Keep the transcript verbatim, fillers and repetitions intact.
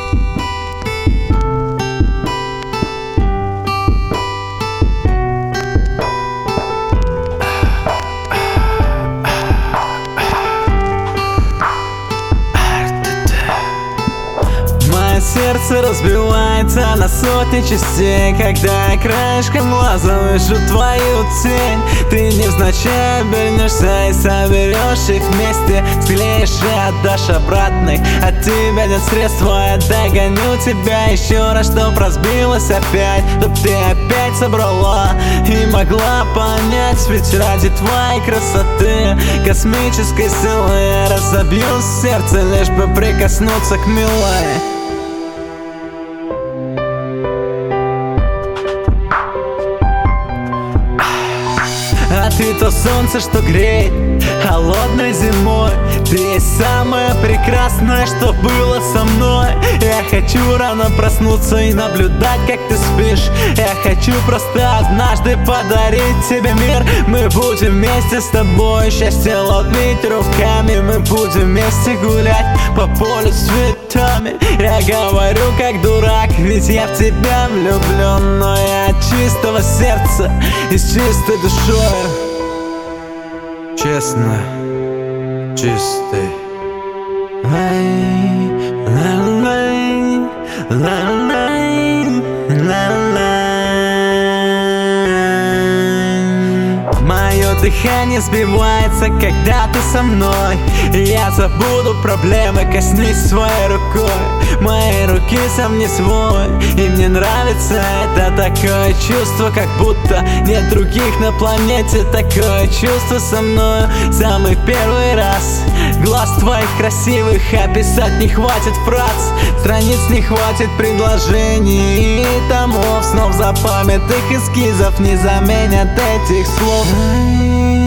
Сердце разбивается на сотни частей, когда я краешком глаза вижу твою тень. Ты невзначай обернешься и соберешь их вместе, склеишь и отдашь обратных. От тебя нет средства, я догоню тебя еще раз, чтоб разбилась опять, чтоб ты опять собрала и могла понять. Ведь ради твоей красоты, космической силы, я разобью сердце, лишь бы прикоснуться к милой. А ты то солнце, что греет холодной зимой. Ты самое прекрасное, что было со мной. Я хочу рано проснуться и наблюдать, как ты спишь. Я хочу просто однажды подарить тебе мир. Мы будем вместе с тобой счастье ловить руками. Мы будем вместе гулять по полю с цветами. Я говорю как дурак, ведь я в тебя влюблен, но я от чистого сердца и с чистой душой. Честно, чистый. Мое дыхание сбивается, когда ты со мной. Я забуду проблемы, коснись своей рукой. Мои руки сам не свой, и мне нравится это такое чувство, как будто нет других на планете. Такое чувство со мной самый первый раз. Глаз твоих красивых описать не хватит фраз, страниц не хватит предложений и томов снов запамятных эскизов не заменят этих слов.